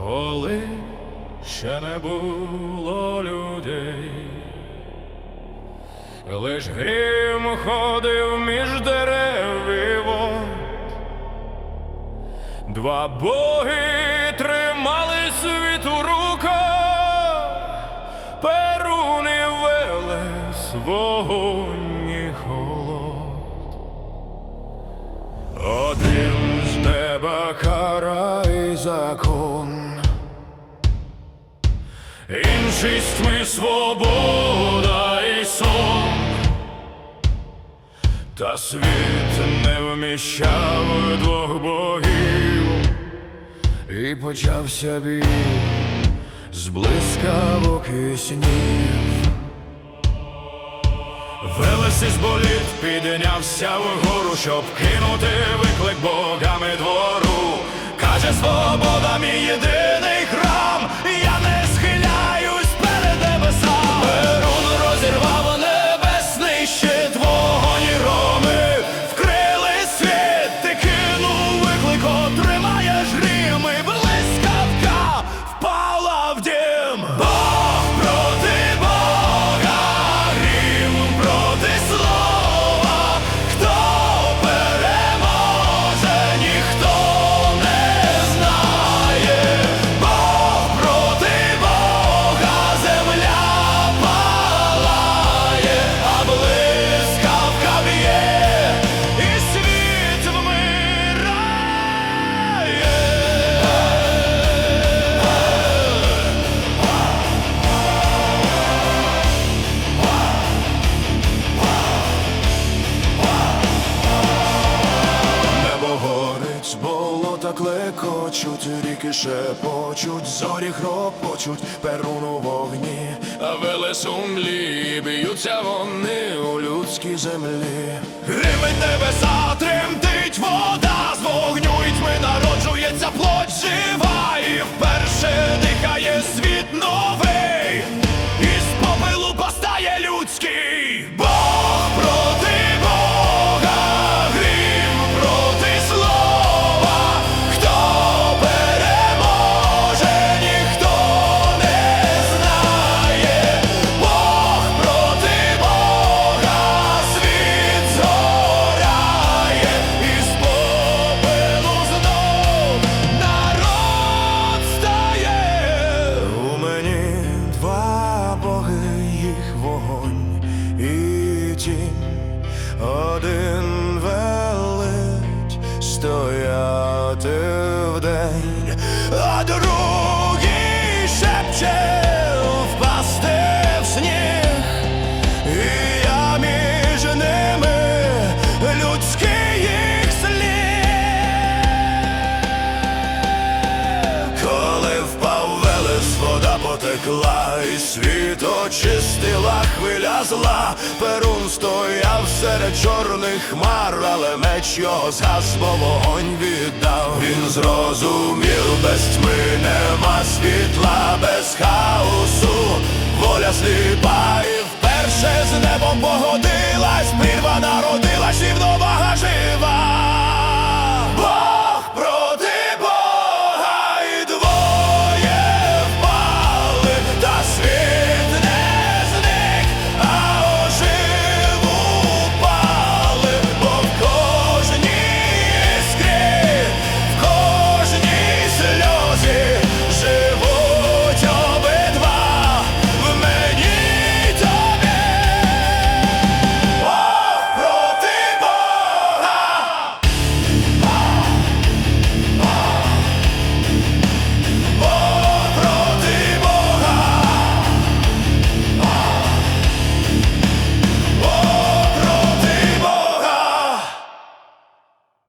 коли ще не було людей, лиш грім ходив між дерев і вод. Два боги тримали світ у руках, Перун і Велес, вогонь і холод. Один з неба кара і закон, інший з тьми свобода і сон. Та світ не вміщав двох богів, і почався бій з блискавок і снів. Велес із боліт піднявся вгору, щоб кинути виклик богам і двору. Каже: свобода мій єдиний храм, я не схиляюсь перед небесам. Перун розірвав небесний щит, вогонь і громи вкрили світ. Ти кинув виклик, отримаєш грім, і блискавка впала в дім. Бог проти Бога, грім проти слова. Хто переможе, ніхто не знає. Бог проти Бога, земля палає, а блискавка б'є, і світ вмирає. Небо горить, болота клекочуть, ріки шепочуть, зорі хропочуть, Перун у вогні, а Велес у млі. Б'ються вони у людській землі. Гримить небеса, тремтить вода, з вогню й тьми народжується плоть жива, і вперше дихає світ новий, із попелу постає людський. Бог проти Бога, грім проти слова. Хто переможе, ніхто не знає. Бог проти Бога, світ згоряє, із попелу знов народ стає. У мені два боги, їх вогонь і тінь. Один велить стояти вдень, а другий шепче впасти в сніг. І я між ними, людський їх слід. Коли впав Велес, вода потекла, і світ очистила хвиля зла. Перун стояв серед чорних хмар, але меч його згас, бо вогонь віддав. Він зрозумів: без тьми нема світла, без хаосу воля сліпа. І вперше з небом погодилась, прірва народилась, і вдовага жива.